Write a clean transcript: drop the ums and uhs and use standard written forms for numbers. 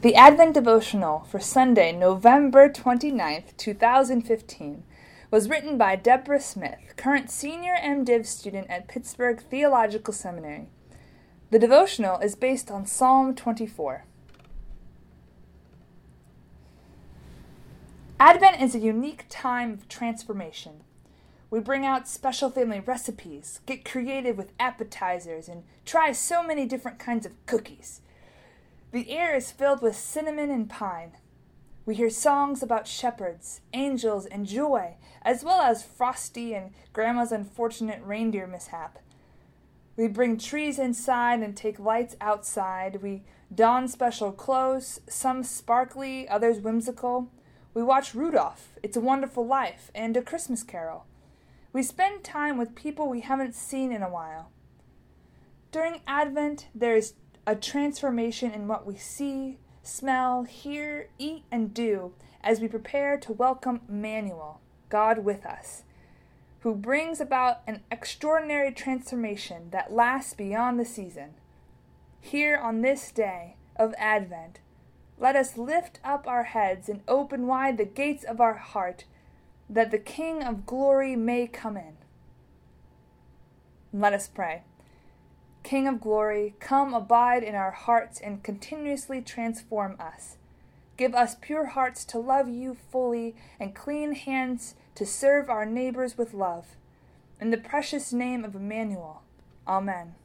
The Advent Devotional for Sunday, November 29th, 2015, was written by Deborah Smith, current senior MDiv student at Pittsburgh Theological Seminary. The devotional is based on Psalm 24. Advent is a unique time of transformation. We bring out special family recipes, get creative with appetizers, and try so many different kinds of cookies. The air is filled with cinnamon and pine. We hear songs about shepherds, angels, and joy, as well as Frosty and Grandma's unfortunate reindeer mishap. We bring trees inside and take lights outside. We don special clothes, some sparkly, others whimsical. We watch Rudolph, It's a Wonderful Life, and A Christmas Carol. We spend time with people we haven't seen in a while. During Advent, there is a transformation in what we see, smell, hear, eat, and do as we prepare to welcome Emmanuel, God with us, who brings about an extraordinary transformation that lasts beyond the season. Here on this day of Advent, let us lift up our heads and open wide the gates of our heart, that the King of glory may come in. Let us pray. King of glory, come abide in our hearts and continuously transform us. Give us pure hearts to love you fully and clean hands to serve our neighbors with love. In the precious name of Emmanuel. Amen.